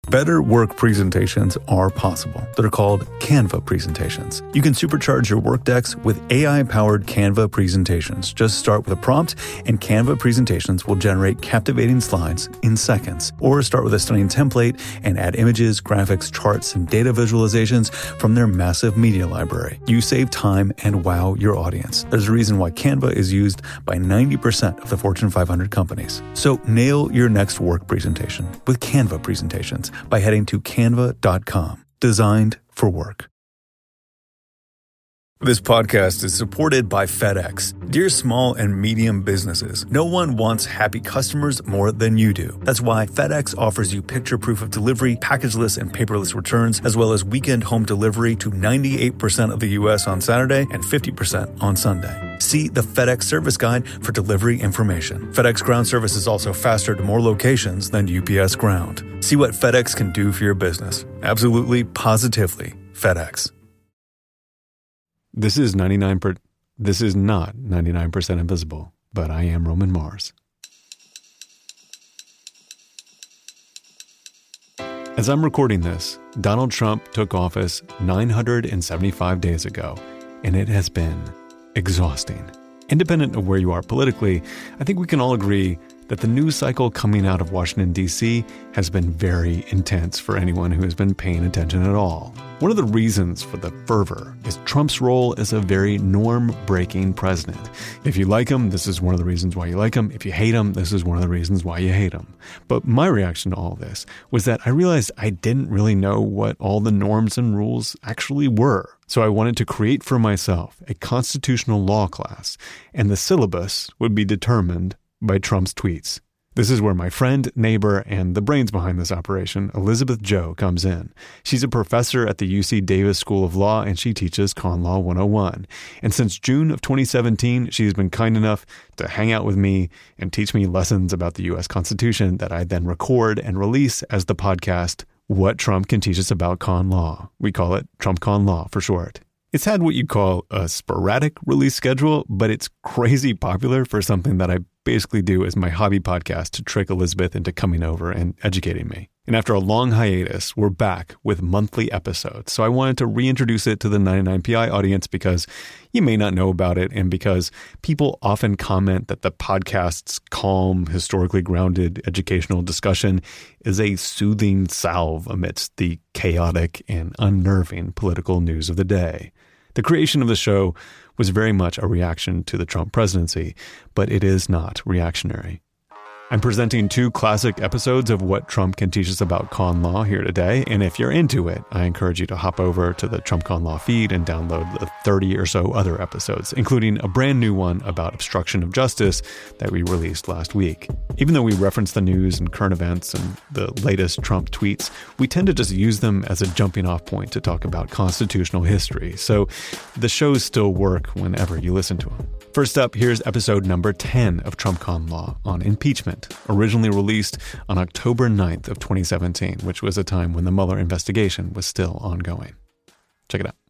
Better work presentations are possible. They're called Canva presentations. You can supercharge your work decks with AI-powered Canva presentations. Just start with a prompt, and Canva presentations will generate captivating slides in seconds. Or start with a stunning template and add images, graphics, charts, and data visualizations from their massive media library. You save time and wow your audience. There's a reason why Canva is used by 90% of the Fortune 500 companies. So nail your next work presentation with Canva presentations by heading to canva.com. Designed for work. This podcast is supported by FedEx. Dear small and medium businesses, no one wants happy customers more than you do. That's why FedEx offers you picture proof of delivery, packageless and paperless returns, as well as weekend home delivery to 98% of the U.S. on Saturday and 50% on Sunday. See the FedEx service guide for delivery information. FedEx Ground service is also faster to more locations than UPS Ground. See what FedEx can do for your business. Absolutely, positively, FedEx. This is not 99% Invisible, but I am Roman Mars. As I'm recording this, Donald Trump took office 975 days ago, and it has been exhausting. Independent of where you are politically, I think we can all agree that the news cycle coming out of Washington, D.C. has been very intense for anyone who has been paying attention at all. One of the reasons for the fervor is Trump's role as a very norm-breaking president. If you like him, this is one of the reasons why you like him. If you hate him, this is one of the reasons why you hate him. But my reaction to all this was that I realized I didn't really know what all the norms and rules actually were. So I wanted to create for myself a constitutional law class, and the syllabus would be determined by Trump's tweets. This is where my friend, neighbor, and the brains behind this operation, Elizabeth Joh, comes in. She's a professor at the UC Davis School of Law, and she teaches Con Law 101. And since June of 2017, she's been kind enough to hang out with me and teach me lessons about the U.S. Constitution that I then record and release as the podcast, What Trump Can Teach Us About Con Law. We call it Trump Con Law for short. It's had what you call a sporadic release schedule, but it's crazy popular for something that I basically do as my hobby podcast to trick Elizabeth into coming over and educating me. And after a long hiatus, we're back with monthly episodes. So I wanted to reintroduce it to the 99PI audience because you may not know about it, and because people often comment that the podcast's calm, historically grounded educational discussion is a soothing salve amidst the chaotic and unnerving political news of the day. The creation of the show was very much a reaction to the Trump presidency, but it is not reactionary. I'm presenting 2 classic episodes of What Trump Can Teach Us About Con Law here today, and if you're into it, I encourage you to hop over to the Trump Con Law feed and download the 30 or so other episodes, including a brand new one about obstruction of justice that we released last week. Even though we reference the news and current events and the latest Trump tweets, we tend to just use them as a jumping off point to talk about constitutional history, so the shows still work whenever you listen to them. First up, here's episode number 10 of Trump Con Law on impeachment, originally released on October 9th of 2017, which was a time when the Mueller investigation was still ongoing. Check it out.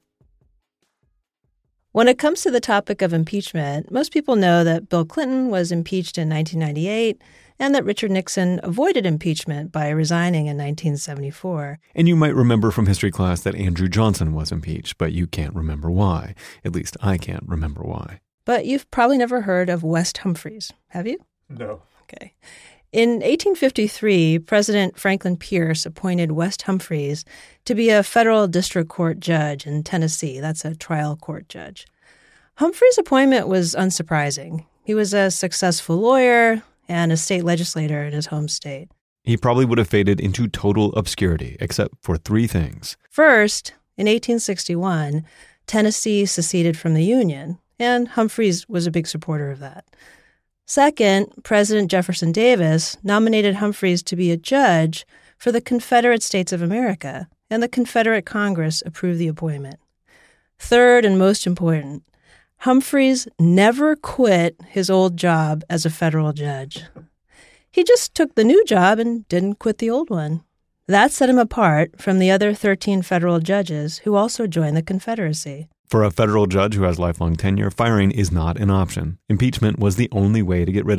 When it comes to the topic of impeachment, most people know that Bill Clinton was impeached in 1998 and that Richard Nixon avoided impeachment by resigning in 1974. And you might remember from history class that Andrew Johnson was impeached, but you can't remember why. At least I can't remember why. But you've probably never heard of West Humphreys, have you? No. Okay. In 1853, President Franklin Pierce appointed West Humphreys to be a federal district court judge in Tennessee. That's a trial court judge. Humphreys' appointment was unsurprising. He was a successful lawyer and a state legislator in his home state. He probably would have faded into total obscurity, except for 3 things. First, in 1861, Tennessee seceded from the Union, and Humphreys was a big supporter of that. Second, President Jefferson Davis nominated Humphreys to be a judge for the Confederate States of America, and the Confederate Congress approved the appointment. Third, and most important, Humphreys never quit his old job as a federal judge. He just took the new job and didn't quit the old one. That set him apart from the other 13 federal judges who also joined the Confederacy. For a federal judge who has lifelong tenure, firing is not an option. Impeachment was the only way to get rid of him.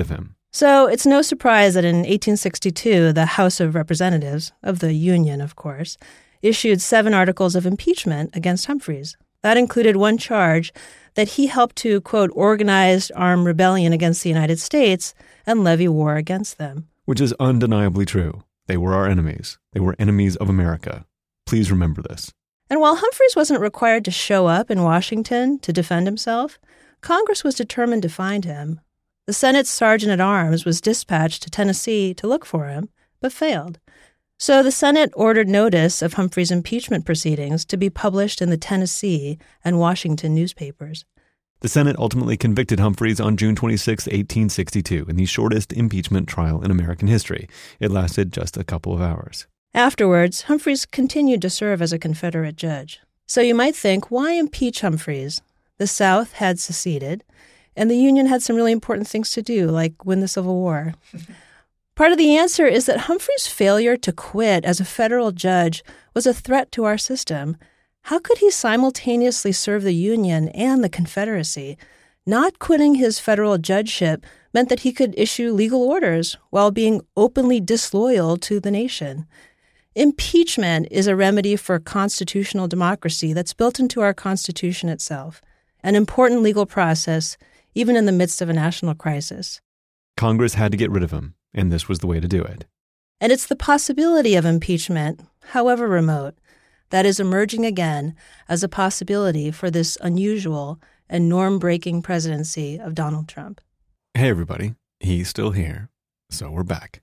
So it's no surprise that in 1862, the House of Representatives, of the Union, of course, issued 7 articles of impeachment against Humphreys. That included one charge that he helped to, quote, organize armed rebellion against the United States and levy war against them. Which is undeniably true. They were our enemies. They were enemies of America. Please remember this. And while Humphreys wasn't required to show up in Washington to defend himself, Congress was determined to find him. The Senate's sergeant-at-arms was dispatched to Tennessee to look for him, but failed. So the Senate ordered notice of Humphrey's impeachment proceedings to be published in the Tennessee and Washington newspapers. The Senate ultimately convicted Humphreys on June 26, 1862, in the shortest impeachment trial in American history. It lasted just a couple of hours. Afterwards, Humphreys continued to serve as a Confederate judge. So you might think, why impeach Humphreys? The South had seceded, and the Union had some really important things to do, like win the Civil War. Part of the answer is that Humphrey's failure to quit as a federal judge was a threat to our system. How could he simultaneously serve the Union and the Confederacy? Not quitting his federal judgeship meant that he could issue legal orders while being openly disloyal to the nation. Impeachment is a remedy for constitutional democracy that's built into our Constitution itself, an important legal process, even in the midst of a national crisis. Congress had to get rid of him, and this was the way to do it. And it's the possibility of impeachment, however remote, that is emerging again as a possibility for this unusual and norm-breaking presidency of Donald Trump. Hey, everybody. He's still here, so we're back.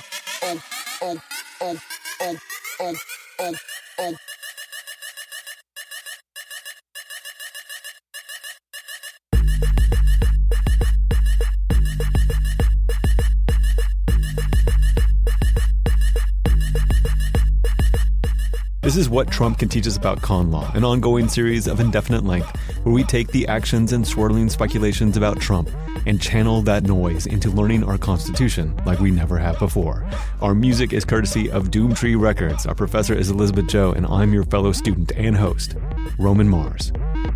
This is What Trump Can Teach Us About Con Law, an ongoing series of indefinite length where we take the actions and swirling speculations about Trump and channel that noise into learning our Constitution like we never have before. Our music is courtesy of Doomtree Records. Our professor is Elizabeth Joe, and I'm your fellow student and host, Roman Mars.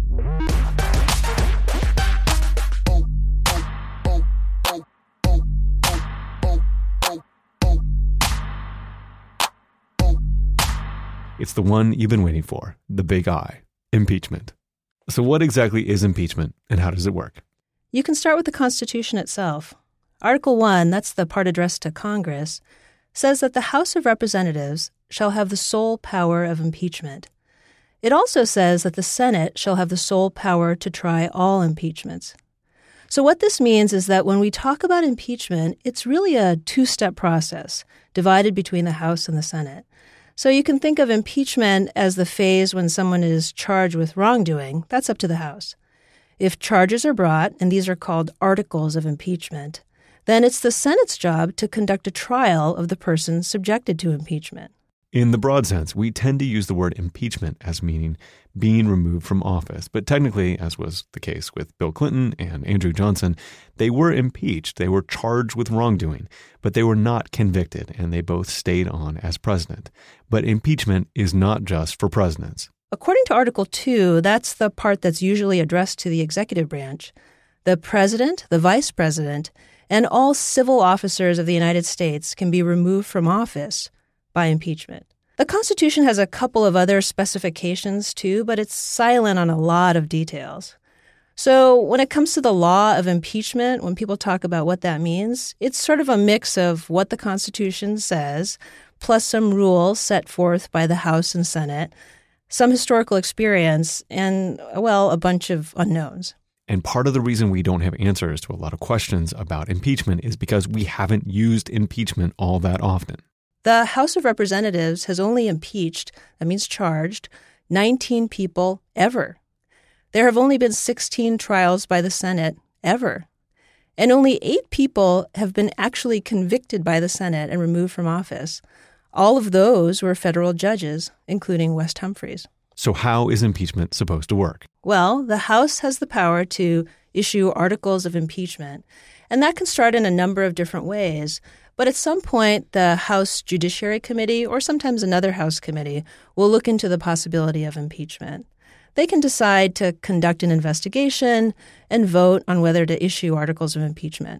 It's the one you've been waiting for, the big I, impeachment. So what exactly is impeachment, and how does it work? You can start with the Constitution itself. Article 1, that's the part addressed to Congress, says that the House of Representatives shall have the sole power of impeachment. It also says that the Senate shall have the sole power to try all impeachments. So what this means is that when we talk about impeachment, it's really a two-step process divided between the House and the Senate. So you can think of impeachment as the phase when someone is charged with wrongdoing. That's up to the House. If charges are brought, and these are called articles of impeachment, then it's the Senate's job to conduct a trial of the person subjected to impeachment. In the broad sense, we tend to use the word impeachment as meaning being removed from office. But technically, as was the case with Bill Clinton and Andrew Johnson, they were impeached. They were charged with wrongdoing, but they were not convicted, and they both stayed on as president. But impeachment is not just for presidents. According to Article 2, that's the part that's usually addressed to the executive branch. The president, the vice president, and all civil officers of the United States can be removed from office by impeachment. The Constitution has a couple of other specifications too, but it's silent on a lot of details. So when it comes to the law of impeachment, when people talk about what that means, it's sort of a mix of what the Constitution says, plus some rules set forth by the House and Senate, some historical experience, and, well, a bunch of unknowns. And part of the reason we don't have answers to a lot of questions about impeachment is because we haven't used impeachment all that often. The House of Representatives has only impeached, that means charged, 19 people ever. There have only been 16 trials by the Senate ever. And only 8 people have been actually convicted by the Senate and removed from office. All of those were federal judges, including West Humphreys. So how is impeachment supposed to work? Well, the House has the power to issue articles of impeachment, and that can start in a number of different ways. But at some point, the House Judiciary Committee, or sometimes another House committee, will look into the possibility of impeachment. They can decide to conduct an investigation and vote on whether to issue articles of impeachment.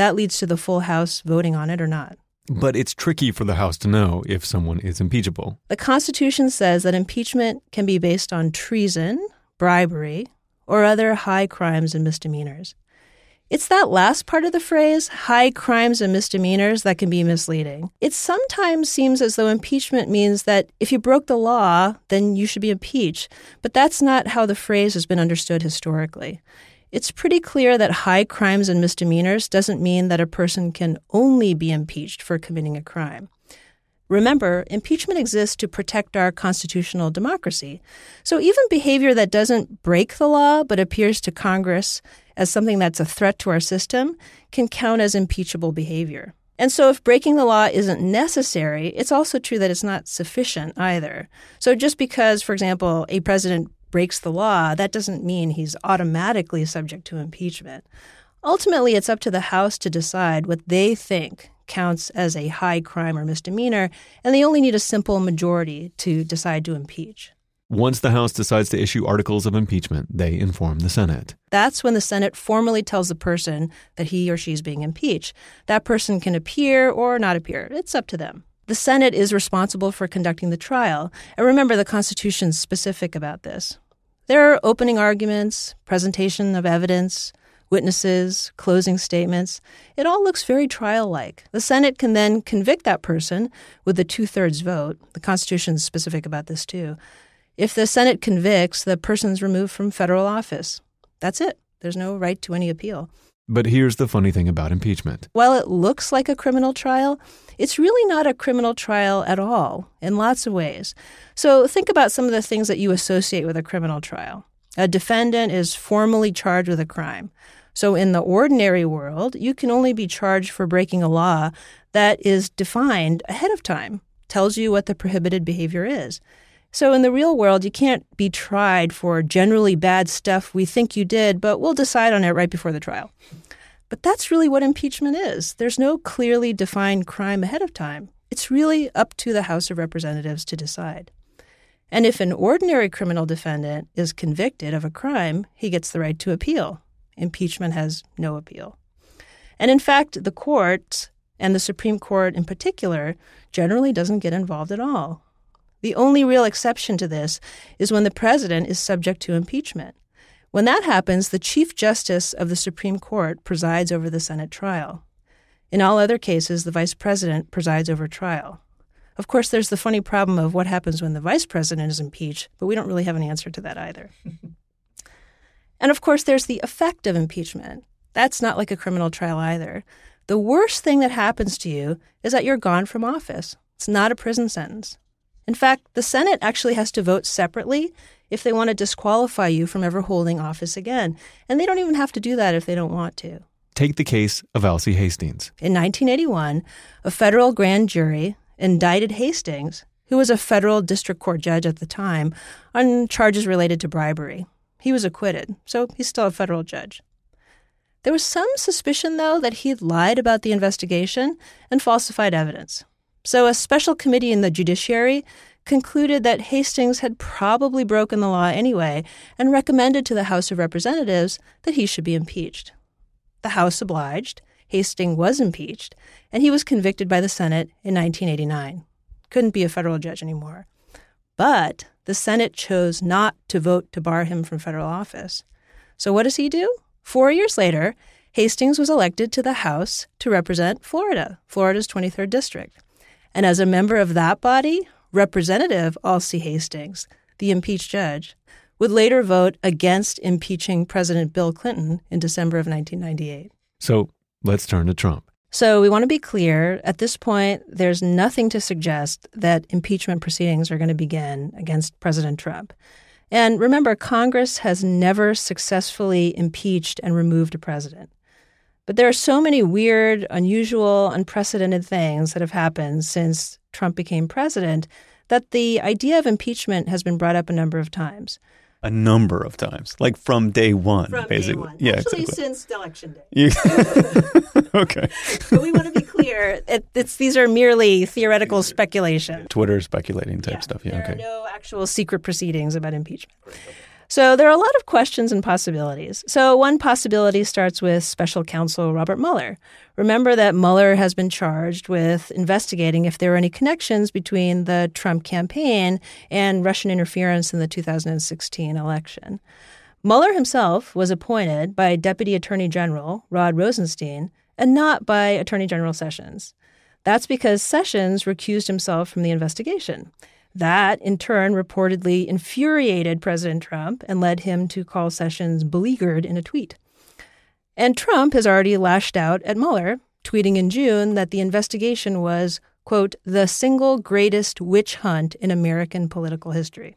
That leads to the full House voting on it or not. But it's tricky for the House to know if someone is impeachable. The Constitution says that impeachment can be based on treason, bribery, or other high crimes and misdemeanors. It's that last part of the phrase, high crimes and misdemeanors, that can be misleading. It sometimes seems as though impeachment means that if you broke the law, then you should be impeached. But that's not how the phrase has been understood historically. It's pretty clear that high crimes and misdemeanors doesn't mean that a person can only be impeached for committing a crime. Remember, impeachment exists to protect our constitutional democracy. So even behavior that doesn't break the law but appears to Congress as something that's a threat to our system can count as impeachable behavior. And so if breaking the law isn't necessary, it's also true that it's not sufficient either. So just because, for example, a president breaks the law, that doesn't mean he's automatically subject to impeachment. Ultimately, it's up to the House to decide what they think counts as a high crime or misdemeanor, and they only need a simple majority to decide to impeach. Once the House decides to issue articles of impeachment, they inform the Senate. That's when the Senate formally tells the person that he or she is being impeached. That person can appear or not appear. It's up to them. The Senate is responsible for conducting the trial. And remember, the Constitution's specific about this. There are opening arguments, presentation of evidence, witnesses, closing statements. It all looks very trial-like. The Senate can then convict that person with a 2/3 vote. The Constitution's specific about this too. If the Senate convicts, the person's removed from federal office. That's it. There's no right to any appeal. But here's the funny thing about impeachment. While it looks like a criminal trial, it's really not a criminal trial at all, in lots of ways. So think about some of the things that you associate with a criminal trial. A defendant is formally charged with a crime. So in the ordinary world, you can only be charged for breaking a law that is defined ahead of time, tells you what the prohibited behavior is. So in the real world, you can't be tried for generally bad stuff we think you did, but we'll decide on it right before the trial. But that's really what impeachment is. There's no clearly defined crime ahead of time. It's really up to the House of Representatives to decide. And if an ordinary criminal defendant is convicted of a crime, he gets the right to appeal. Impeachment has no appeal. And in fact, the courts, and the Supreme Court in particular, generally doesn't get involved at all. The only real exception to this is when the president is subject to impeachment. When that happens, the Chief Justice of the Supreme Court presides over the Senate trial. In all other cases, the vice president presides over trial. Of course, there's the funny problem of what happens when the vice president is impeached, but we don't really have an answer to that either. And of course, there's the effect of impeachment. That's not like a criminal trial either. The worst thing that happens to you is that you're gone from office. It's not a prison sentence. In fact, the Senate actually has to vote separately if they want to disqualify you from ever holding office again. And they don't even have to do that if they don't want to. Take the case of Alcee Hastings. In 1981, a federal grand jury indicted Hastings, who was a federal district court judge at the time, on charges related to bribery. He was acquitted, so he's still a federal judge. There was some suspicion, though, that he'd lied about the investigation and falsified evidence. So a special committee in the judiciary concluded that Hastings had probably broken the law anyway and recommended to the House of Representatives that he should be impeached. The House obliged, Hastings was impeached, and he was convicted by the Senate in 1989. Couldn't be a federal judge anymore. But the Senate chose not to vote to bar him from federal office. So what does he do? 4 years later, Hastings was elected to the House to represent Florida, Florida's 23rd district. And as a member of that body, Representative Alcee Hastings, the impeached judge, would later vote against impeaching President Bill Clinton in December of 1998. So let's turn to Trump. So we want to be clear, at this point, there's nothing to suggest that impeachment proceedings are going to begin against President Trump. And remember, Congress has never successfully impeached and removed a president. But there are so many weird, unusual, unprecedented things that have happened since Trump became president that the idea of impeachment has been brought up a number of times. A number of times, like from day one, From basically. day one. Yeah, actually, exactly. since election day. Okay. But we want to be clear, these are merely theoretical speculation. Twitter speculating type stuff. Yeah, there okay. are no actual secret proceedings about impeachment. So there are a lot of questions and possibilities. So one possibility starts with special counsel Robert Mueller. Remember that Mueller has been charged with investigating if there were any connections between the Trump campaign and Russian interference in the 2016 election. Mueller himself was appointed by Deputy Attorney General Rod Rosenstein and not by Attorney General Sessions. That's because Sessions recused himself from the investigation. That, in turn, reportedly infuriated President Trump and led him to call Sessions beleaguered in a tweet. And Trump has already lashed out at Mueller, tweeting in June that the investigation was, quote, the single greatest witch hunt in American political history.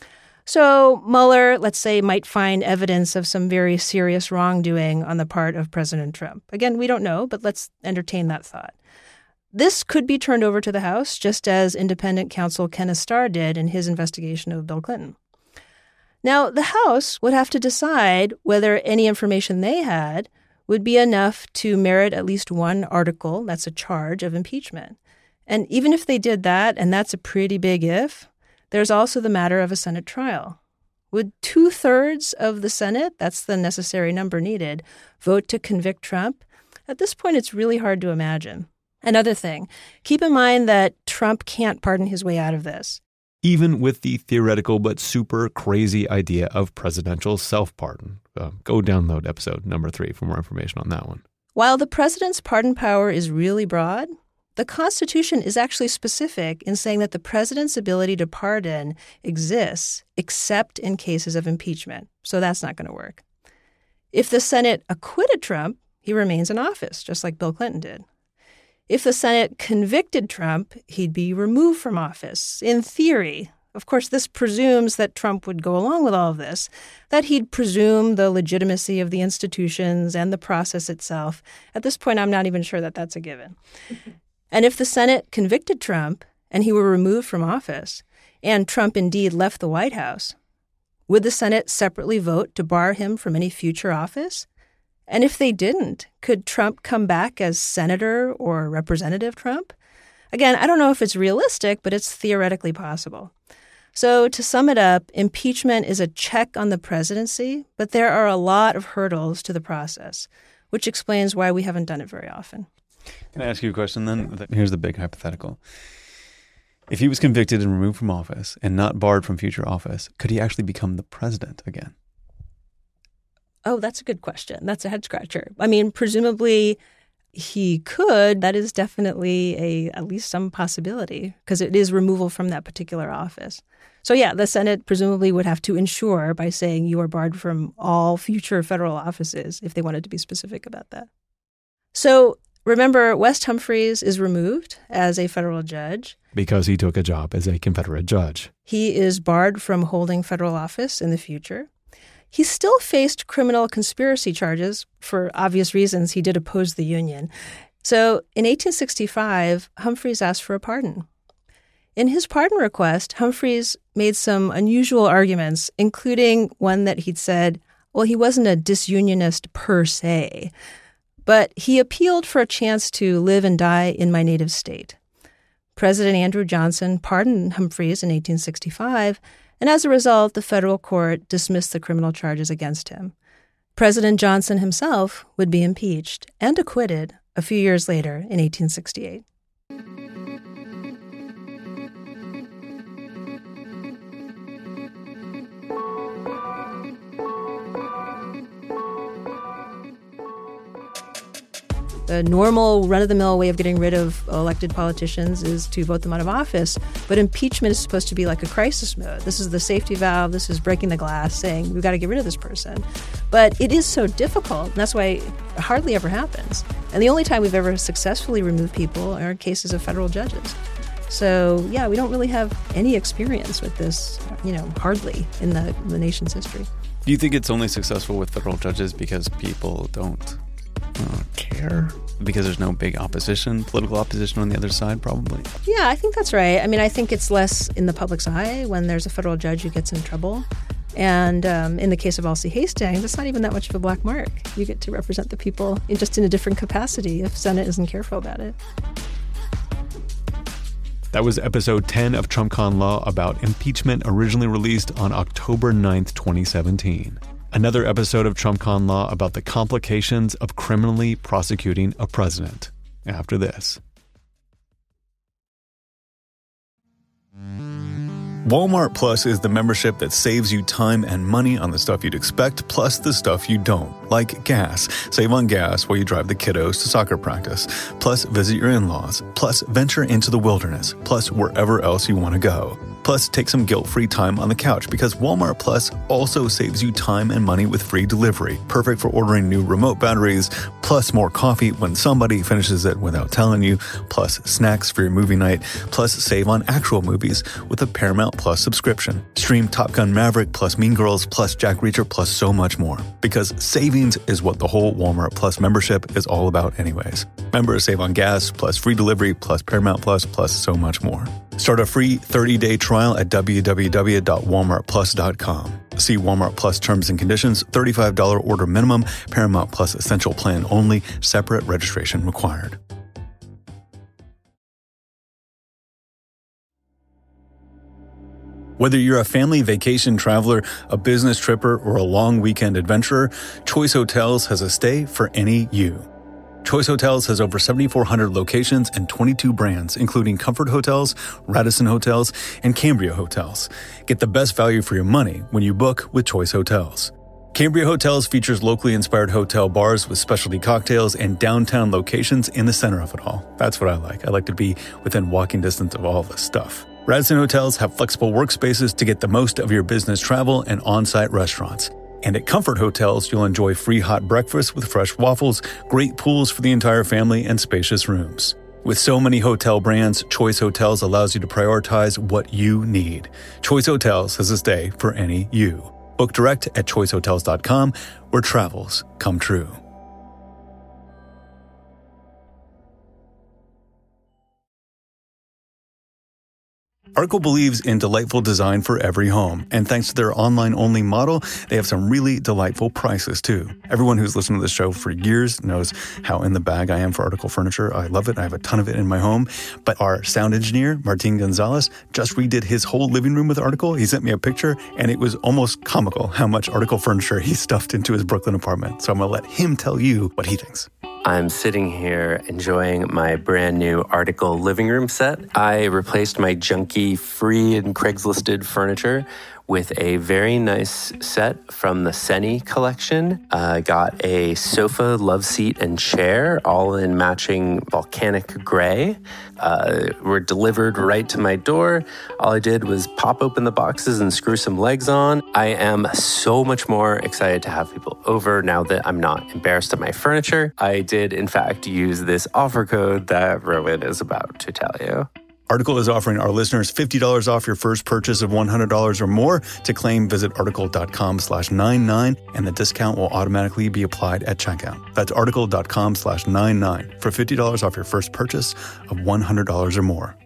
So Mueller, let's say, might find evidence of some very serious wrongdoing on the part of President Trump. Again, we don't know, but let's entertain that thought. This could be turned over to the House, just as independent counsel Kenneth Starr did in his investigation of Bill Clinton. Now, the House would have to decide whether any information they had would be enough to merit at least one article, that's a charge, of impeachment. And even if they did that, and that's a pretty big if, there's also the matter of a Senate trial. Would 2/3 of the Senate, that's the necessary number needed, vote to convict Trump? At this point, it's really hard to imagine. Another thing, keep in mind that Trump can't pardon his way out of this. Even with the theoretical but super crazy idea of presidential self-pardon. Go download episode number 3 for more information on that one. While the president's pardon power is really broad, the Constitution is actually specific in saying that the president's ability to pardon exists except in cases of impeachment. So that's not going to work. If the Senate acquitted Trump, he remains in office, just like Bill Clinton did. If the Senate convicted Trump, he'd be removed from office, in theory. Of course, this presumes that Trump would go along with all of this, that he'd presume the legitimacy of the institutions and the process itself. At this point, I'm not even sure that that's a given. And if the Senate convicted Trump and he were removed from office, and Trump indeed left the White House, would the Senate separately vote to bar him from any future office? And if they didn't, could Trump come back as Senator or Representative Trump? Again, I don't know if it's realistic, but it's theoretically possible. So to sum it up, impeachment is a check on the presidency, but there are a lot of hurdles to the process, which explains why we haven't done it very often. Can I ask you a question then? Here's the big hypothetical. If he was convicted and removed from office and not barred from future office, could he actually become the president again? Oh, that's a good question. That's a head scratcher. I mean, presumably he could. That is definitely at least some possibility because it is removal from that particular office. So yeah, the Senate presumably would have to ensure by saying you are barred from all future federal offices if they wanted to be specific about that. So remember, West Humphreys is removed as a federal judge. Because he took a job as a Confederate judge. He is barred from holding federal office in the future. He still faced criminal conspiracy charges. For obvious reasons, he did oppose the Union. So in 1865, Humphreys asked for a pardon. In his pardon request, Humphreys made some unusual arguments, including one that he'd said, well, he wasn't a disunionist per se, but he appealed for a chance to live and die in my native state. President Andrew Johnson pardoned Humphreys in 1865, and as a result, the federal court dismissed the criminal charges against him. President Johnson himself would be impeached and acquitted a few years later in 1868. The normal run-of-the-mill way of getting rid of elected politicians is to vote them out of office. But impeachment is supposed to be like a crisis mode. This is the safety valve. This is breaking the glass, saying we've got to get rid of this person. But it is so difficult, and that's why it hardly ever happens. And the only time we've ever successfully removed people are in cases of federal judges. So, yeah, we don't really have any experience with this, hardly in the nation's history. Do you think it's only successful with federal judges because people don't care? Because there's no big political opposition on the other side, probably? Yeah, I think that's right. I mean, I think it's less in the public's eye when there's a federal judge who gets in trouble. And in the case of Alcee Hastings, it's not even that much of a black mark. You get to represent the people in a different capacity if Senate isn't careful about it. That was episode 10 of TrumpCon Law about impeachment, originally released on October 9th, 2017. Another episode of TrumpCon Law about the complications of criminally prosecuting a president. After this. Walmart Plus is the membership that saves you time and money on the stuff you'd expect, plus the stuff you don't, like gas. Save on gas while you drive the kiddos to soccer practice, plus visit your in-laws, plus venture into the wilderness, plus wherever else you want to go. Plus, take some guilt-free time on the couch because Walmart Plus also saves you time and money with free delivery, perfect for ordering new remote batteries, plus more coffee when somebody finishes it without telling you, plus snacks for your movie night, plus save on actual movies with a Paramount Plus subscription. Stream Top Gun Maverick plus Mean Girls plus Jack Reacher plus so much more. Because savings is what the whole Walmart Plus membership is all about anyways. Members save on gas plus free delivery plus Paramount Plus so much more. Start a free 30-day trial at www.walmartplus.com. See Walmart Plus terms and conditions, $35 order minimum, Paramount Plus essential plan only, separate registration required. Whether you're a family vacation traveler, a business tripper, or a long weekend adventurer, Choice Hotels has a stay for any you. Choice Hotels has over 7,400 locations and 22 brands, including Comfort Hotels, Radisson Hotels, and Cambria Hotels. Get the best value for your money when you book with Choice Hotels. Cambria Hotels features locally inspired hotel bars with specialty cocktails and downtown locations in the center of it all. That's what I like. I like to be within walking distance of all this stuff. Radisson Hotels have flexible workspaces to get the most of your business travel and on-site restaurants. And at Comfort Hotels, you'll enjoy free hot breakfast with fresh waffles, great pools for the entire family, and spacious rooms. With so many hotel brands, Choice Hotels allows you to prioritize what you need. Choice Hotels has a stay for any you. Book direct at choicehotels.com, where travels come true. Article believes in delightful design for every home, and thanks to their online-only model, they have some really delightful prices too. Everyone who's listened to this show for years knows how in the bag I am for Article furniture. I love it. I have a ton of it in my home. But our sound engineer, Martin Gonzalez, just redid his whole living room with Article. He sent me a picture, and it was almost comical how much Article furniture he stuffed into his Brooklyn apartment. So I'm going to let him tell you what he thinks. I'm sitting here enjoying my brand new Article living room set. I replaced my junky free and Craigslisted furniture with a very nice set from the Seni collection. Got a sofa, love seat, and chair, all in matching volcanic gray. Were delivered right to my door. All I did was pop open the boxes and screw some legs on. I am so much more excited to have people over now that I'm not embarrassed of my furniture. I did, in fact, use this offer code that Rowan is about to tell you. Article is offering our listeners $50 off your first purchase of $100 or more. To claim, visit article.com/99, and the discount will automatically be applied at checkout. That's article.com/99 for $50 off your first purchase of $100 or more.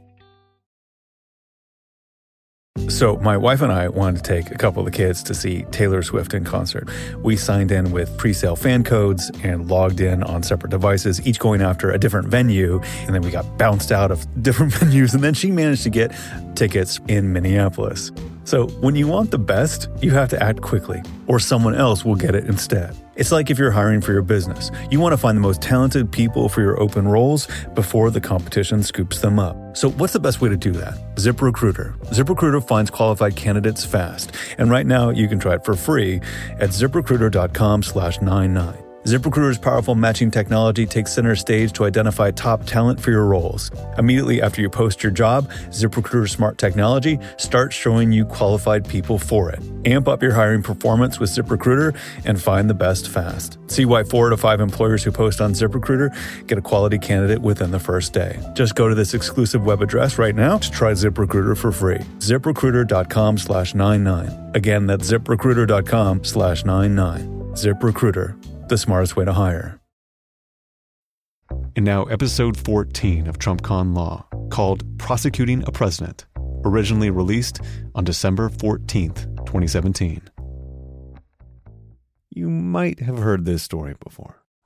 So my wife and I wanted to take a couple of the kids to see Taylor Swift in concert. We signed in with pre-sale fan codes and logged in on separate devices, each going after a different venue. And then we got bounced out of different venues. And then she managed to get tickets in Minneapolis. So when you want the best, you have to act quickly, or someone else will get it instead. It's like if you're hiring for your business. You want to find the most talented people for your open roles before the competition scoops them up. So what's the best way to do that? ZipRecruiter. ZipRecruiter finds qualified candidates fast. And right now you can try it for free at ZipRecruiter.com/99. ZipRecruiter's powerful matching technology takes center stage to identify top talent for your roles. Immediately after you post your job, ZipRecruiter's smart technology starts showing you qualified people for it. Amp up your hiring performance with ZipRecruiter and find the best fast. See why 4 out of 5 employers who post on ZipRecruiter get a quality candidate within the first day. Just go to this exclusive web address right now to try ZipRecruiter for free. ZipRecruiter.com/99. Again, that's ZipRecruiter.com/99. ZipRecruiter. The smartest way to hire. And now episode 14 of TrumpCon Law, called Prosecuting a President, originally released on December 14th, 2017. You might have heard this story before.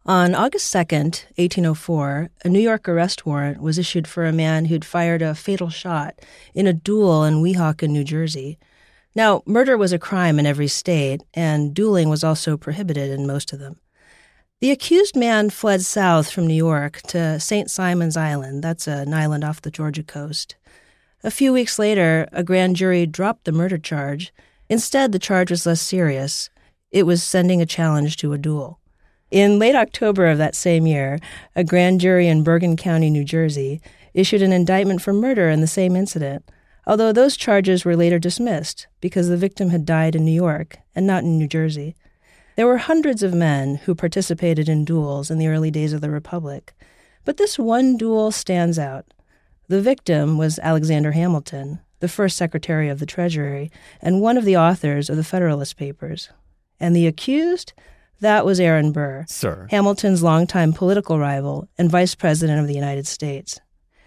On August 2nd, 1804, a New York arrest warrant was issued for a man who'd fired a fatal shot in a duel in Weehawken, New Jersey. Now, murder was a crime in every state, and dueling was also prohibited in most of them. The accused man fled south from New York to St. Simon's Island. That's an island off the Georgia coast. A few weeks later, a grand jury dropped the murder charge. Instead, the charge was less serious. It was sending a challenge to a duel. In late October of that same year, a grand jury in Bergen County, New Jersey, issued an indictment for murder in the same incident, although those charges were later dismissed because the victim had died in New York and not in New Jersey. There were hundreds of men who participated in duels in the early days of the Republic, but this one duel stands out. The victim was Alexander Hamilton, the first Secretary of the Treasury and one of the authors of the Federalist Papers. And the accused? That was Aaron Burr, Sir. Hamilton's longtime political rival and Vice President of the United States.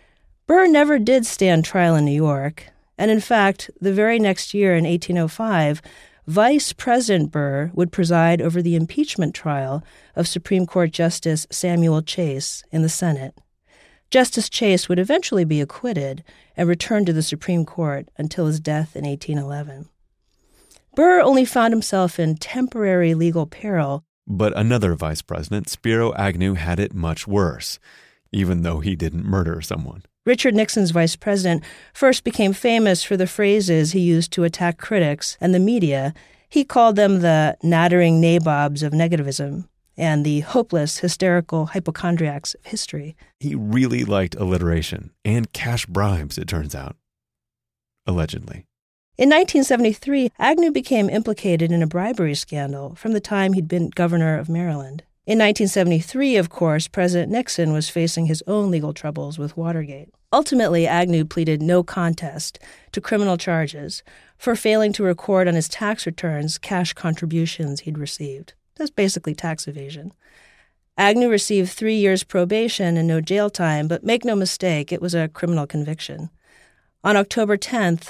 Burr never did stand trial in New York, and in fact, the very next year in 1805, Vice President Burr would preside over the impeachment trial of Supreme Court Justice Samuel Chase in the Senate. Justice Chase would eventually be acquitted and return to the Supreme Court until his death in 1811. Burr only found himself in temporary legal peril. But another vice president, Spiro Agnew, had it much worse, even though he didn't murder someone. Richard Nixon's vice president first became famous for the phrases he used to attack critics and the media. He called them the nattering nabobs of negativism and the hopeless, hysterical hypochondriacs of history. He really liked alliteration and cash bribes, it turns out. Allegedly. In 1973, Agnew became implicated in a bribery scandal from the time he'd been governor of Maryland. In 1973, of course, President Nixon was facing his own legal troubles with Watergate. Ultimately, Agnew pleaded no contest to criminal charges for failing to record on his tax returns cash contributions he'd received. That's basically tax evasion. Agnew received 3 years probation and no jail time, but make no mistake, it was a criminal conviction. On October 10th,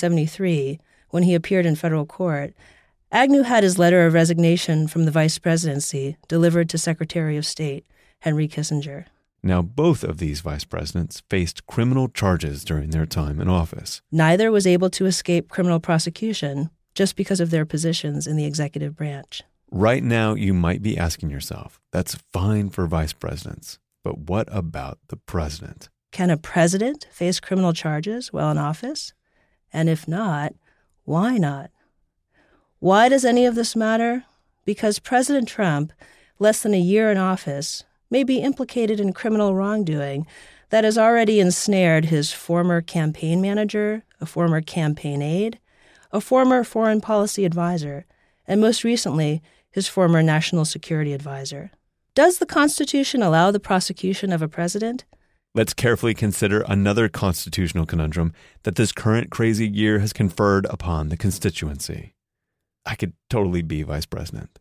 1973, when he appeared in federal court, Agnew had his letter of resignation from the vice presidency delivered to Secretary of State Henry Kissinger. Now, both of these vice presidents faced criminal charges during their time in office. Neither was able to escape criminal prosecution just because of their positions in the executive branch. Right now, you might be asking yourself, that's fine for vice presidents, but what about the president? Can a president face criminal charges while in office? And if not, why not? Why does any of this matter? Because President Trump, less than a year in office, may be implicated in criminal wrongdoing that has already ensnared his former campaign manager, a former campaign aide, a former foreign policy advisor, and most recently, his former national security advisor. Does the Constitution allow the prosecution of a president? Let's carefully consider another constitutional conundrum that this current crazy year has conferred upon the constituency. I could totally be vice president.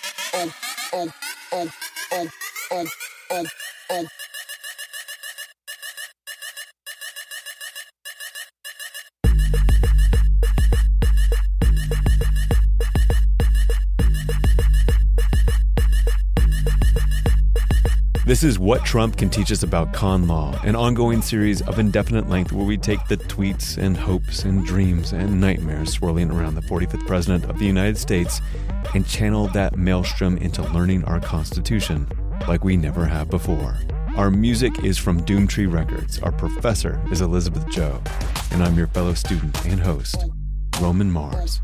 This is What Trump Can Teach Us About Con Law, an ongoing series of indefinite length where we take the tweets and hopes and dreams and nightmares swirling around the 45th President of the United States and channel that maelstrom into learning our Constitution like we never have before. Our music is from Doomtree Records. Our professor is Elizabeth Joe. And I'm your fellow student and host, Roman Mars.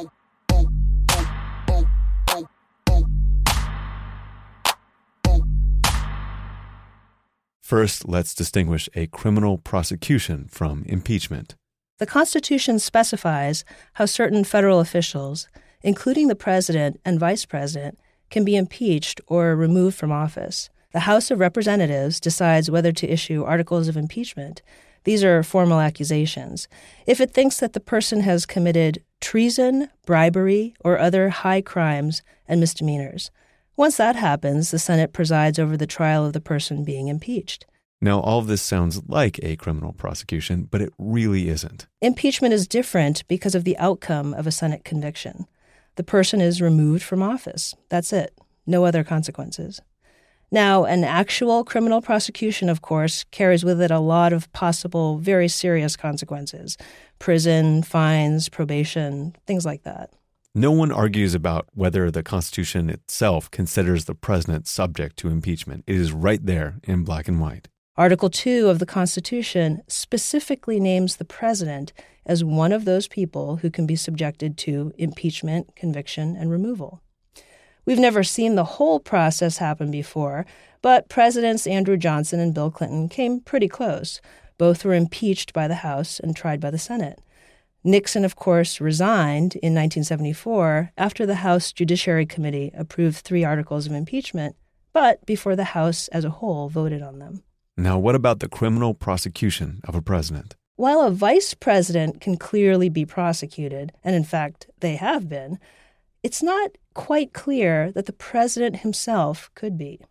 First, let's distinguish a criminal prosecution from impeachment. The Constitution specifies how certain federal officials, including the president and vice president, can be impeached or removed from office. The House of Representatives decides whether to issue articles of impeachment. These are formal accusations. If it thinks that the person has committed treason, bribery, or other high crimes and misdemeanors. Once that happens, the Senate presides over the trial of the person being impeached. Now, all of this sounds like a criminal prosecution, but it really isn't. Impeachment is different because of the outcome of a Senate conviction. The person is removed from office. That's it. No other consequences. Now, an actual criminal prosecution, of course, carries with it a lot of possible very serious consequences. Prison, fines, probation, things like that. No one argues about whether the Constitution itself considers the president subject to impeachment. It is right there in black and white. Article 2 of the Constitution specifically names the president as one of those people who can be subjected to impeachment, conviction, and removal. We've never seen the whole process happen before, but Presidents Andrew Johnson and Bill Clinton came pretty close. Both were impeached by the House and tried by the Senate. Nixon, of course, resigned in 1974 after the House Judiciary Committee approved 3 articles of impeachment, but before the House as a whole voted on them. Now, what about the criminal prosecution of a president? While a vice president can clearly be prosecuted, and in fact they have been, it's not quite clear that the president himself could be.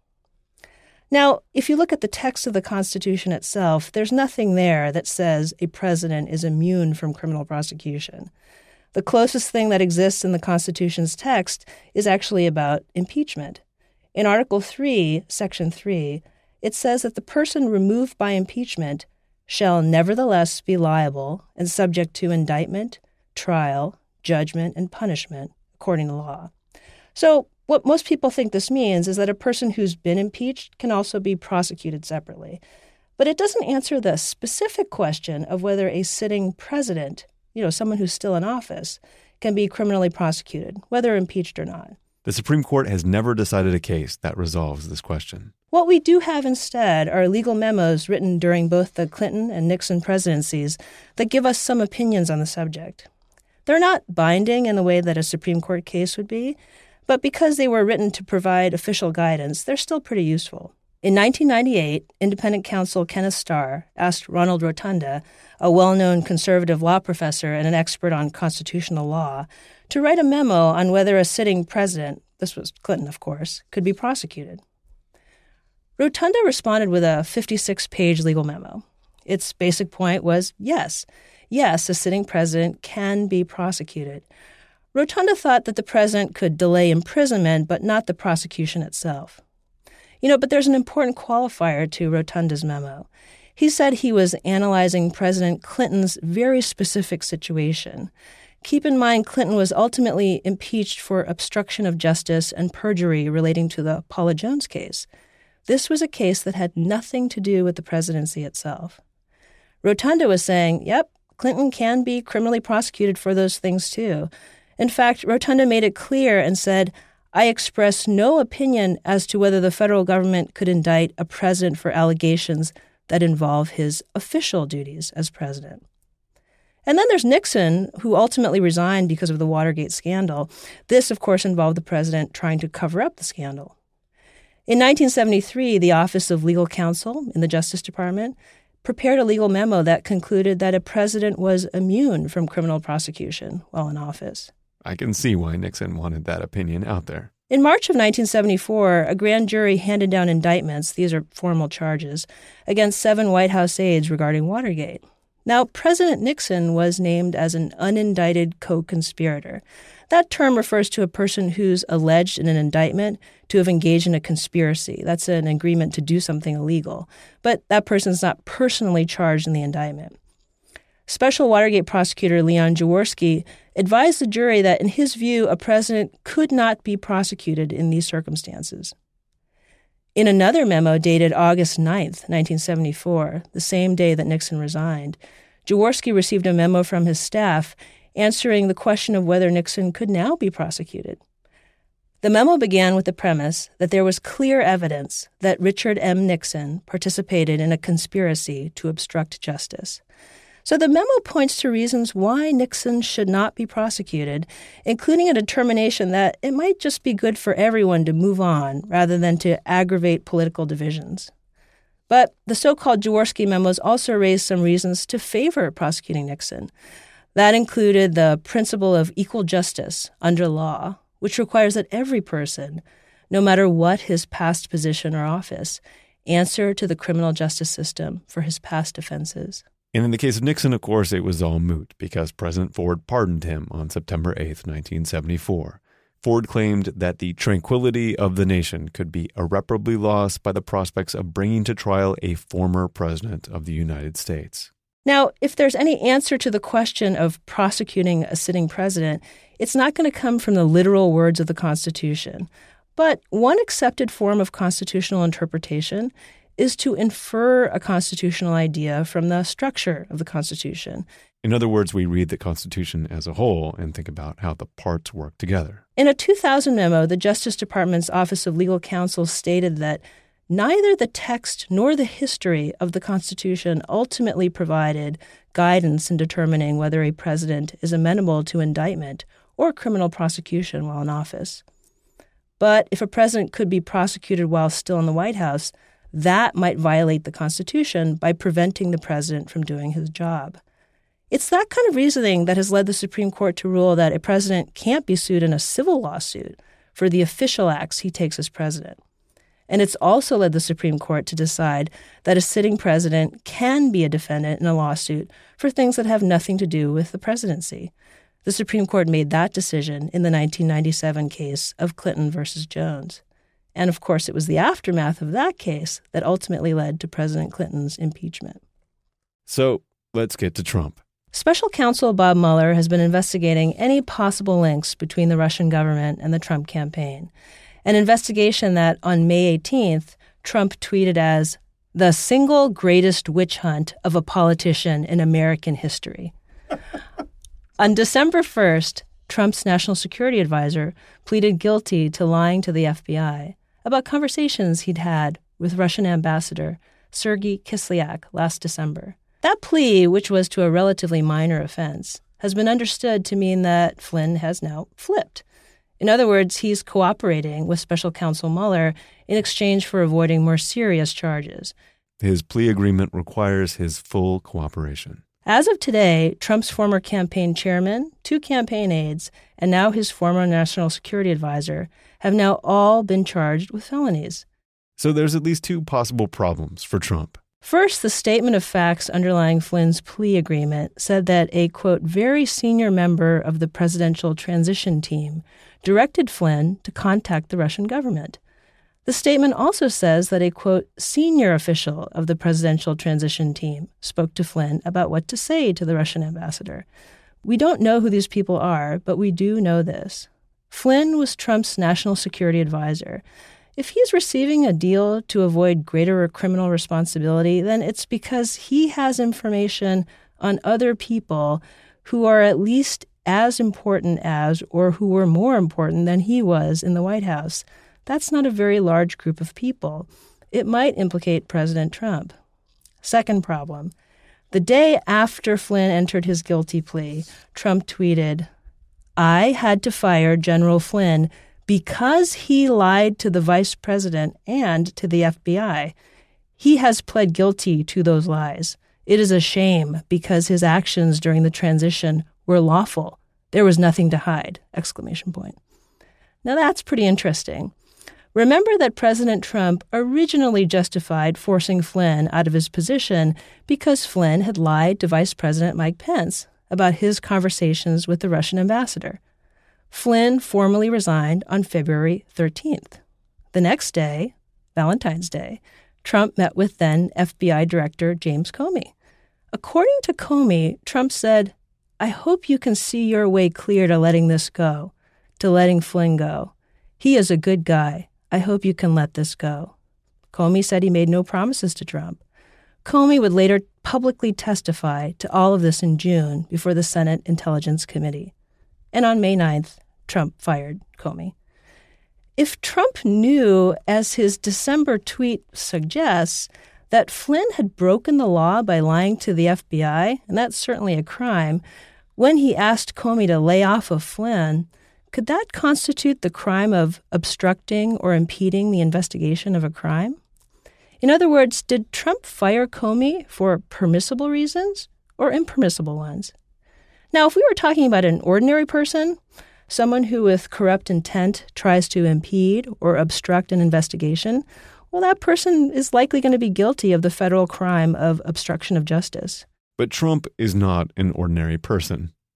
Now, if you look at the text of the Constitution itself, there's nothing there that says a president is immune from criminal prosecution. The closest thing that exists in the Constitution's text is actually about impeachment. In Article 3, Section 3, it says that the person removed by impeachment shall nevertheless be liable and subject to indictment, trial, judgment, and punishment according to law. So what most people think this means is that a person who's been impeached can also be prosecuted separately. But it doesn't answer the specific question of whether a sitting president, someone who's still in office, can be criminally prosecuted, whether impeached or not. The Supreme Court has never decided a case that resolves this question. What we do have instead are legal memos written during both the Clinton and Nixon presidencies that give us some opinions on the subject. They're not binding in the way that a Supreme Court case would be, but because they were written to provide official guidance, they're still pretty useful. In 1998, independent counsel Kenneth Starr asked Ronald Rotunda, a well-known conservative law professor and an expert on constitutional law, to write a memo on whether a sitting president, this was Clinton, of course, could be prosecuted. Rotunda responded with a 56-page legal memo. Its basic point was yes, a sitting president can be prosecuted. Rotunda thought that the president could delay imprisonment, but not the prosecution itself. But there's an important qualifier to Rotunda's memo. He said he was analyzing President Clinton's very specific situation. Keep in mind, Clinton was ultimately impeached for obstruction of justice and perjury relating to the Paula Jones case. This was a case that had nothing to do with the presidency itself. Rotunda was saying, yep, Clinton can be criminally prosecuted for those things too. In fact, Rotunda made it clear and said, I express no opinion as to whether the federal government could indict a president for allegations that involve his official duties as president. And then there's Nixon, who ultimately resigned because of the Watergate scandal. This, of course, involved the president trying to cover up the scandal. In 1973, the Office of Legal Counsel in the Justice Department prepared a legal memo that concluded that a president was immune from criminal prosecution while in office. I can see why Nixon wanted that opinion out there. In March of 1974, a grand jury handed down indictments, these are formal charges, against 7 White House aides regarding Watergate. Now, President Nixon was named as an unindicted co-conspirator. That term refers to a person who's alleged in an indictment to have engaged in a conspiracy. That's an agreement to do something illegal. But that person's not personally charged in the indictment. Special Watergate prosecutor Leon Jaworski advised the jury that, in his view, a president could not be prosecuted in these circumstances. In another memo dated August 9th, 1974, the same day that Nixon resigned, Jaworski received a memo from his staff answering the question of whether Nixon could now be prosecuted. The memo began with the premise that there was clear evidence that Richard M. Nixon participated in a conspiracy to obstruct justice. So the memo points to reasons why Nixon should not be prosecuted, including a determination that it might just be good for everyone to move on rather than to aggravate political divisions. But the so-called Jaworski memos also raised some reasons to favor prosecuting Nixon. That included the principle of equal justice under law, which requires that every person, no matter what his past position or office, answer to the criminal justice system for his past offenses. And in the case of Nixon, of course, it was all moot because President Ford pardoned him on September 8th, 1974. Ford claimed that the tranquility of the nation could be irreparably lost by the prospects of bringing to trial a former president of the United States. Now, if there's any answer to the question of prosecuting a sitting president, it's not going to come from the literal words of the Constitution. But one accepted form of constitutional interpretation is to infer a constitutional idea from the structure of the Constitution. In other words, we read the Constitution as a whole and think about how the parts work together. In a 2000 memo, the Justice Department's Office of Legal Counsel stated that neither the text nor the history of the Constitution ultimately provided guidance in determining whether a president is amenable to indictment or criminal prosecution while in office. But if a president could be prosecuted while still in the White House, that might violate the Constitution by preventing the president from doing his job. It's that kind of reasoning that has led the Supreme Court to rule that a president can't be sued in a civil lawsuit for the official acts he takes as president. And it's also led the Supreme Court to decide that a sitting president can be a defendant in a lawsuit for things that have nothing to do with the presidency. The Supreme Court made that decision in the 1997 case of Clinton versus Jones. And of course, it was the aftermath of that case that ultimately led to President Clinton's impeachment. So let's get to Trump. Special counsel Bob Mueller has been investigating any possible links between the Russian government and the Trump campaign. An investigation that on May 18th, Trump tweeted as the single greatest witch hunt of a politician in American history. On December 1st, Trump's national security advisor pleaded guilty to lying to the FBI about conversations he'd had with Russian ambassador Sergei Kislyak last December. That plea, which was to a relatively minor offense, has been understood to mean that Flynn has now flipped. In other words, he's cooperating with special counsel Mueller in exchange for avoiding more serious charges. His plea agreement requires his full cooperation. As of today, Trump's former campaign chairman, 2 campaign aides, and now his former national security advisor have now all been charged with felonies. So there's at least 2 possible problems for Trump. First, the statement of facts underlying Flynn's plea agreement said that a, quote, very senior member of the presidential transition team directed Flynn to contact the Russian government. The statement also says that a, quote, senior official of the presidential transition team spoke to Flynn about what to say to the Russian ambassador. We don't know who these people are, but we do know this. Flynn was Trump's national security advisor. If he's receiving a deal to avoid greater criminal responsibility, then it's because he has information on other people who are at least as important as or who were more important than he was in the White House. That's not a very large group of people. It might implicate President Trump. Second problem. The day after Flynn entered his guilty plea, Trump tweeted, I had to fire General Flynn because he lied to the vice president and to the FBI. He has pled guilty to those lies. It is a shame because his actions during the transition were lawful. There was nothing to hide! ! Now that's pretty interesting. Remember that President Trump originally justified forcing Flynn out of his position because Flynn had lied to Vice President Mike Pence about his conversations with the Russian ambassador. Flynn formally resigned on February 13th. The next day, Valentine's Day, Trump met with then FBI Director James Comey. According to Comey, Trump said, I hope you can see your way clear to letting this go, to letting Flynn go. He is a good guy. I hope you can let this go. Comey said he made no promises to Trump. Comey would later publicly testify to all of this in June before the Senate Intelligence Committee. And on May 9th, Trump fired Comey. If Trump knew, as his December tweet suggests, that Flynn had broken the law by lying to the FBI, and that's certainly a crime, when he asked Comey to lay off of Flynn, could that constitute the crime of obstructing or impeding the investigation of a crime? In other words, did Trump fire Comey for permissible reasons or impermissible ones? Now, if we were talking about an ordinary person, someone who with corrupt intent tries to impede or obstruct an investigation, well, that person is likely going to be guilty of the federal crime of obstruction of justice. But Trump is not an ordinary person.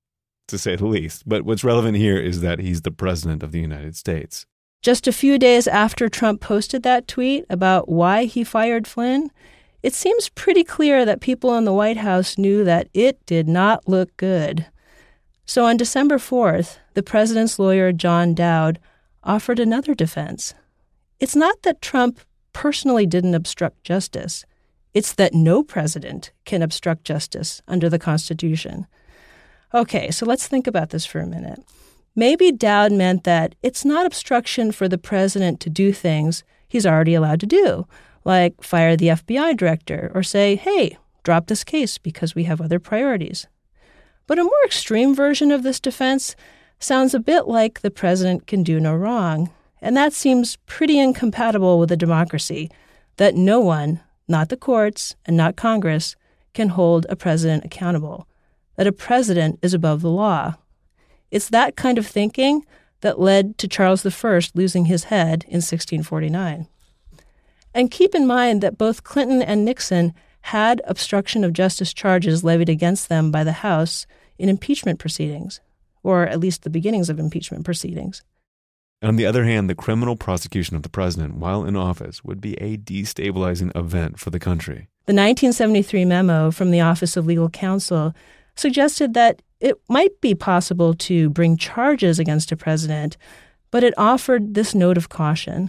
to say the least. But what's relevant here is that he's the president of the United States. Just a few days after Trump posted that tweet about why he fired Flynn, it seems pretty clear that people in the White House knew that it did not look good. So on December 4th, the president's lawyer, John Dowd, offered another defense. It's not that Trump personally didn't obstruct justice. It's that no president can obstruct justice under the Constitution. Okay, so let's think about this for a minute. Maybe Dowd meant that it's not obstruction for the president to do things he's already allowed to do, like fire the FBI director or say, hey, drop this case because we have other priorities. But a more extreme version of this defense sounds a bit like the president can do no wrong, and that seems pretty incompatible with a democracy, that no one, not the courts and not Congress, can hold a president accountable, that a president is above the law. It's that kind of thinking that led to Charles I losing his head in 1649. And keep in mind that both Clinton and Nixon had obstruction of justice charges levied against them by the House in impeachment proceedings, or at least the beginnings of impeachment proceedings. On the other hand, the criminal prosecution of the president while in office would be a destabilizing event for the country. The 1973 memo from the Office of Legal Counsel suggested that it might be possible to bring charges against a president, but it offered this note of caution.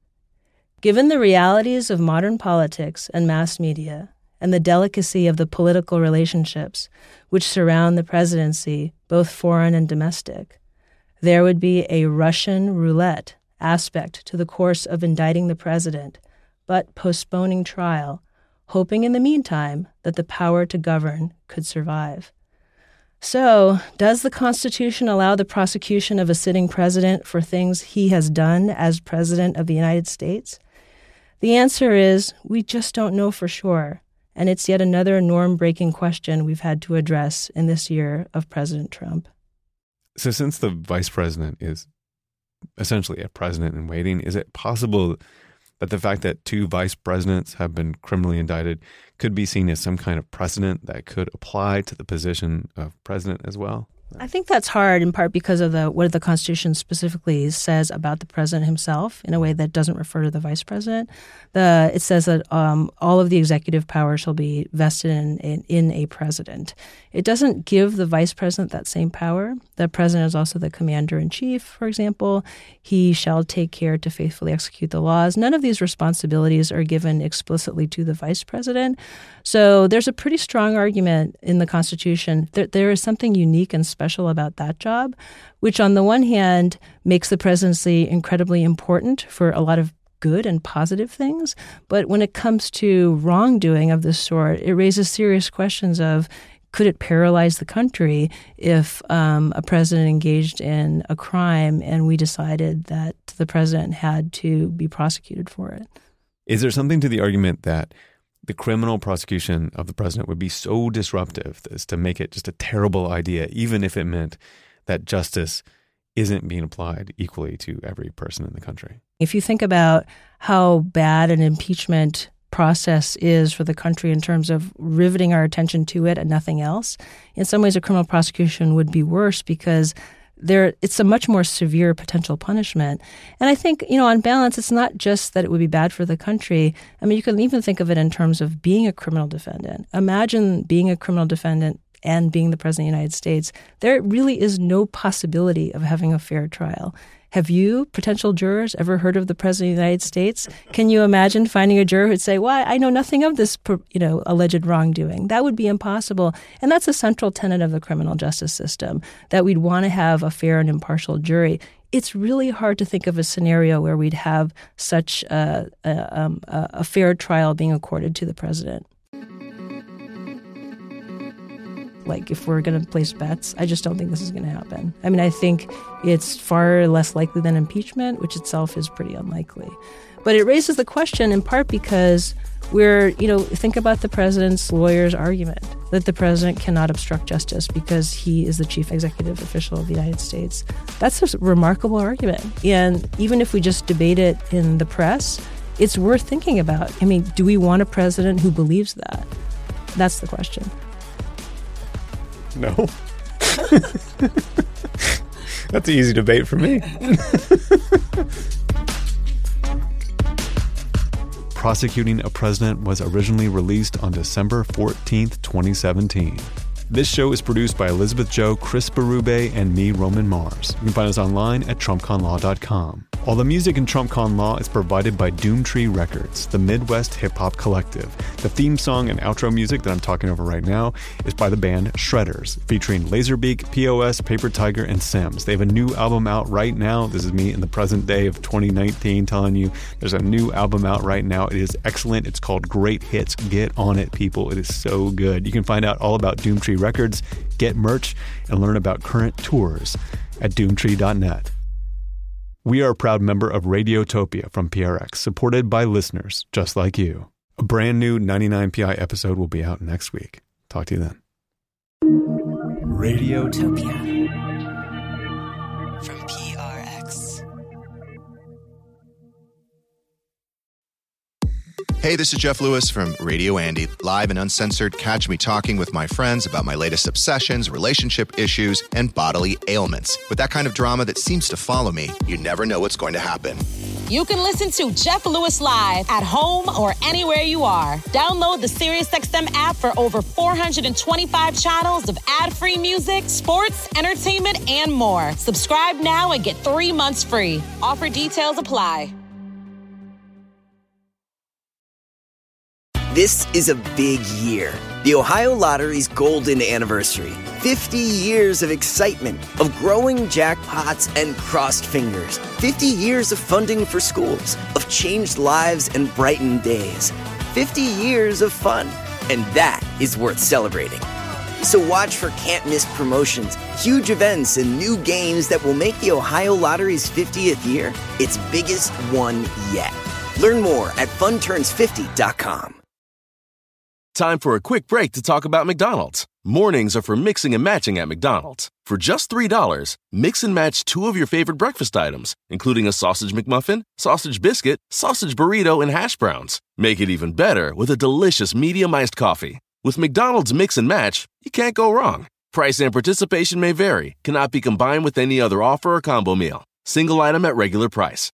Given the realities of modern politics and mass media and the delicacy of the political relationships which surround the presidency, both foreign and domestic, there would be a Russian roulette aspect to the course of indicting the president, but postponing trial, hoping in the meantime that the power to govern could survive. So, does the Constitution allow the prosecution of a sitting president for things he has done as president of the United States? The answer is we just don't know for sure, and it's yet another norm-breaking question we've had to address in this year of President Trump. So since the vice president is essentially a president in waiting, is it possible that the fact that two vice presidents have been criminally indicted could be seen as some kind of precedent that could apply to the position of president as well? I think that's hard in part because of what the Constitution specifically says about the president himself in a way that doesn't refer to the vice president. It says that all of the executive power shall be vested in a president. It doesn't give the vice president that same power. The president is also the commander-in-chief, for example. He shall take care to faithfully execute the laws. None of these responsibilities are given explicitly to the vice president. So there's a pretty strong argument in the Constitution that there is something unique and special about that job, which on the one hand makes the presidency incredibly important for a lot of good and positive things. But when it comes to wrongdoing of this sort, it raises serious questions of, could it paralyze the country if a president engaged in a crime and we decided that the president had to be prosecuted for it? Is there something to the argument that the criminal prosecution of the president would be so disruptive as to make it just a terrible idea, even if it meant that justice isn't being applied equally to every person in the country? If you think about how bad an impeachment process is for the country in terms of riveting our attention to it and nothing else, in some ways a criminal prosecution would be worse because it's a much more severe potential punishment. And I think, on balance, it's not just that it would be bad for the country. I mean, you can even think of it in terms of being a criminal defendant. Imagine being a criminal defendant and being the president of the United States. There really is no possibility of having a fair trial. Have you, potential jurors, ever heard of the president of the United States? Can you imagine finding a juror who'd say, well, I know nothing of this, alleged wrongdoing? That would be impossible. And that's a central tenet of the criminal justice system, that we'd want to have a fair and impartial jury. It's really hard to think of a scenario where we'd have such a fair trial being accorded to the president. Like, if we're going to place bets, I just don't think this is going to happen. I mean, I think it's far less likely than impeachment, which itself is pretty unlikely. But it raises the question in part because think about the president's lawyer's argument that the president cannot obstruct justice because he is the chief executive official of the United States. That's a remarkable argument. And even if we just debate it in the press, it's worth thinking about. I mean, do we want a president who believes that? That's the question. No. That's an easy debate for me. Prosecuting a President was originally released on December 14th, 2017. This show is produced by Elizabeth Joe, Chris Berube, and me, Roman Mars. You can find us online at TrumpConLaw.com. All the music in TrumpCon Law is provided by Doomtree Records, the Midwest hip-hop collective. The theme song and outro music that I'm talking over right now is by the band Shredders, featuring Laserbeak, POS, Paper Tiger, and Sims. They have a new album out right now. This is me in the present day of 2019 telling you there's a new album out right now. It is excellent. It's called Great Hits. Get on it, people. It is so good. You can find out all about Doomtree Records, get merch, and learn about current tours at doomtree.net. We are a proud member of Radiotopia from PRX, supported by listeners just like you. A brand new 99PI episode will be out next week. Talk to you then. Radiotopia from PRX. Hey, this is Jeff Lewis from Radio Andy. Live and uncensored, catch me talking with my friends about my latest obsessions, relationship issues, and bodily ailments. With that kind of drama that seems to follow me, you never know what's going to happen. You can listen to Jeff Lewis live at home or anywhere you are. Download the SiriusXM app for over 425 channels of ad-free music, sports, entertainment, and more. Subscribe now and get 3 months free. Offer details apply. This is a big year. The Ohio Lottery's golden anniversary. 50 years of excitement, of growing jackpots and crossed fingers. 50 years of funding for schools, of changed lives and brightened days. 50 years of fun, and that is worth celebrating. So watch for can't-miss promotions, huge events, and new games that will make the Ohio Lottery's 50th year its biggest one yet. Learn more at funturns50.com. Time for a quick break to talk about McDonald's. Mornings are for mixing and matching at McDonald's. For just $3, mix and match 2 of your favorite breakfast items, including a sausage McMuffin, sausage biscuit, sausage burrito, and hash browns. Make it even better with a delicious medium iced coffee. With McDonald's Mix and Match, you can't go wrong. Price and participation may vary, cannot be combined with any other offer or combo meal. Single item at regular price.